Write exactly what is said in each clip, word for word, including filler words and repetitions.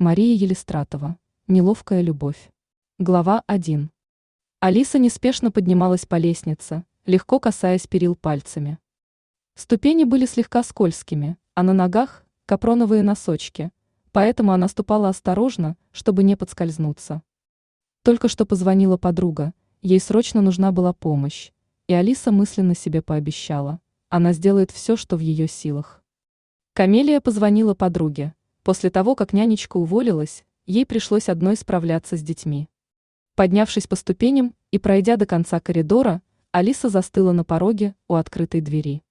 Мария Елистратова. Неловкая любовь. Глава один. Алиса неспешно поднималась по лестнице, легко касаясь перил пальцами. Ступени были слегка скользкими, а на ногах – капроновые носочки, поэтому она ступала осторожно, чтобы не подскользнуться. Только что позвонила подруга, ей срочно нужна была помощь, и Алиса мысленно себе пообещала, она сделает все, что в ее силах. Камелия позвонила подруге. После того, как нянечка уволилась, ей пришлось одной справляться с детьми. Поднявшись по ступеням и пройдя до конца коридора, Алиса застыла на пороге у открытой двери.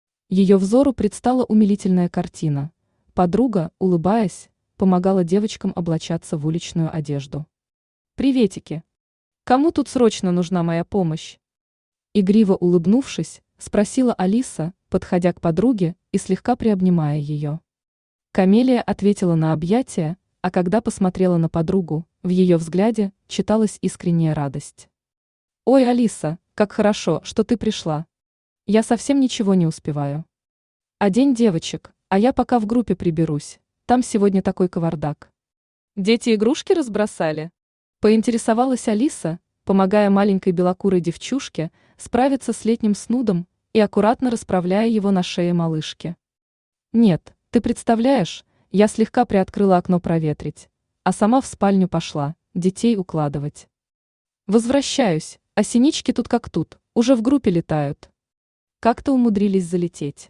Ее взору предстала умилительная картина. Подруга, улыбаясь, помогала девочкам облачаться в уличную одежду. «Приветики! Кому тут срочно нужна моя помощь?» Игриво улыбнувшись, спросила Алиса, подходя к подруге и слегка приобнимая ее. Камелия ответила на объятия, а когда посмотрела на подругу, в ее взгляде читалась искренняя радость. «Ой, Алиса, как хорошо, что ты пришла. Я совсем ничего не успеваю. Одень девочек, а я пока в группе приберусь, там сегодня такой кавардак». «Дети игрушки разбросали?» Поинтересовалась Алиса, помогая маленькой белокурой девчушке справиться с летним снудом и аккуратно расправляя его на шее малышки. «Нет, ты представляешь, я слегка приоткрыла окно проветрить, а сама в спальню пошла, детей укладывать. Возвращаюсь, а синички тут как тут, уже в группе летают. Как-то умудрились залететь.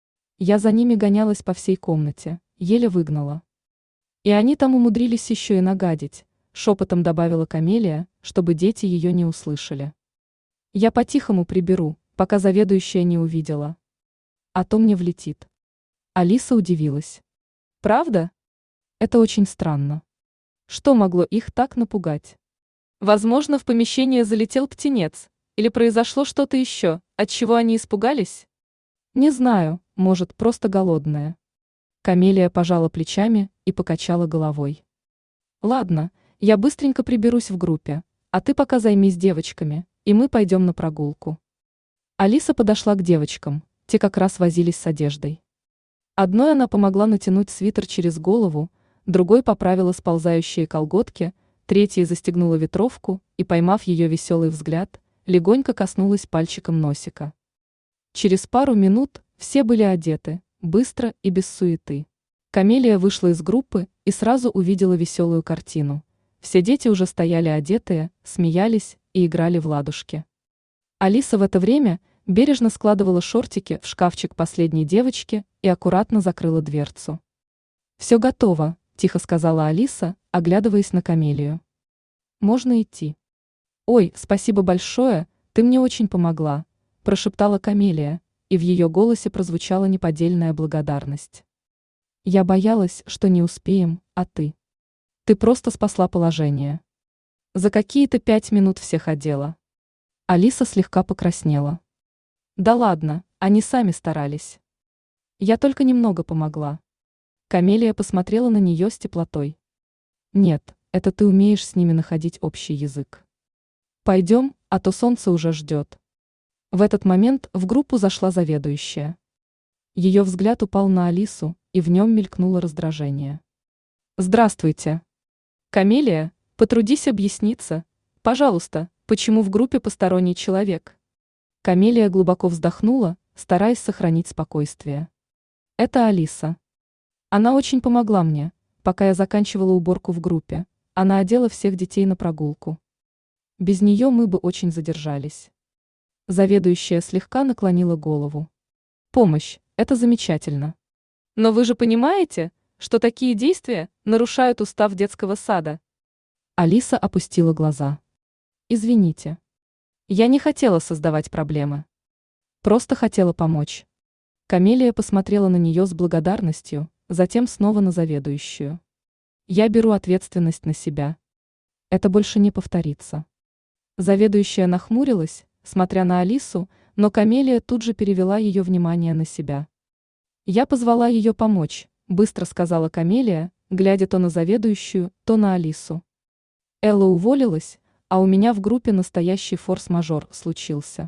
Я за ними гонялась по всей комнате, еле выгнала. И они там умудрились еще и нагадить», шепотом добавила Камелия, чтобы дети ее не услышали. «Я по-тихому приберу, пока заведующая не увидела. А то мне влетит». Алиса удивилась. «Правда? Это очень странно. Что могло их так напугать? Возможно, в помещение залетел птенец, или произошло что-то еще, от чего они испугались? Не знаю, может, просто голодная». Камелия пожала плечами и покачала головой. «Ладно, я быстренько приберусь в группе, а ты пока займись девочками, и мы пойдем на прогулку». Алиса подошла к девочкам, те как раз возились с одеждой. Одной она помогла натянуть свитер через голову, другой поправила сползающие колготки, третьей застегнула ветровку и, поймав ее веселый взгляд, легонько коснулась пальчиком носика. Через пару минут все были одеты, быстро и без суеты. Камелия вышла из группы и сразу увидела веселую картину. Все дети уже стояли одетые, смеялись и играли в ладушки. Алиса в это время бережно складывала шортики в шкафчик последней девочки и аккуратно закрыла дверцу. «Все готово», – тихо сказала Алиса, оглядываясь на Камелию. «Можно идти». «Ой, спасибо большое, ты мне очень помогла», – прошептала Камелия, и в ее голосе прозвучала неподдельная благодарность. «Я боялась, что не успеем, а ты? Ты просто спасла положение. За какие-то пять минут всех одела». Алиса слегка покраснела. «Да ладно, они сами старались. Я только немного помогла». Камелия посмотрела на нее с теплотой. «Нет, это ты умеешь с ними находить общий язык. Пойдем, а то солнце уже ждет». В этот момент в группу зашла заведующая. Ее взгляд упал на Алису, и в нем мелькнуло раздражение. «Здравствуйте. Камелия, потрудись объясниться, пожалуйста, почему в группе посторонний человек?» Камелия глубоко вздохнула, стараясь сохранить спокойствие. «Это Алиса. Она очень помогла мне, пока я заканчивала уборку в группе. Она одела всех детей на прогулку. Без нее мы бы очень задержались». Заведующая слегка наклонила голову. «Помощь – это замечательно. Но вы же понимаете, что такие действия нарушают устав детского сада?» Алиса опустила глаза. «Извините. Я не хотела создавать проблемы. Просто хотела помочь». Камелия посмотрела на нее с благодарностью, затем снова на заведующую. «Я беру ответственность на себя. Это больше не повторится». Заведующая нахмурилась, смотря на Алису, но Камелия тут же перевела ее внимание на себя. «Я позвала ее помочь», – быстро сказала Камелия, глядя то на заведующую, то на Алису. «Элла уволилась, а у меня в группе настоящий форс-мажор случился.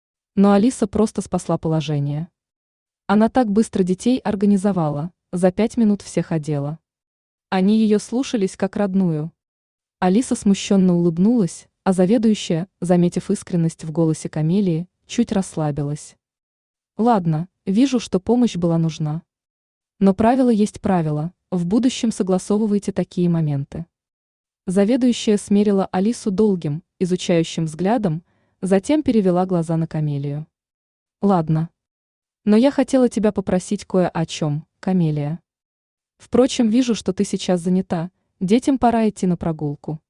Но Алиса просто спасла положение. Она так быстро детей организовала, за пять минут всех одела. Они ее слушались как родную. Алиса смущенно улыбнулась, а заведующая, заметив искренность в голосе Камелии, чуть расслабилась. Ладно, вижу, что помощь была нужна. Но правило есть правило, в будущем согласовывайте такие моменты. Заведующая смерила Алису долгим, изучающим взглядом, затем перевела глаза на Камелию. Ладно. Но я хотела тебя попросить кое о чем, Камелия. Впрочем, вижу, что ты сейчас занята, детям пора идти на прогулку.